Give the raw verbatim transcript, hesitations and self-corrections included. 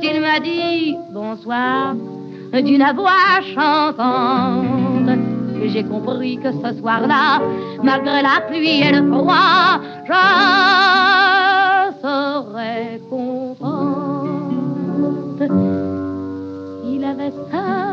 il m'a dit bonsoir d'une voix chantante, et j'ai compris que ce soir-là, malgré la pluie et le froid, je serais contente. Il avait ça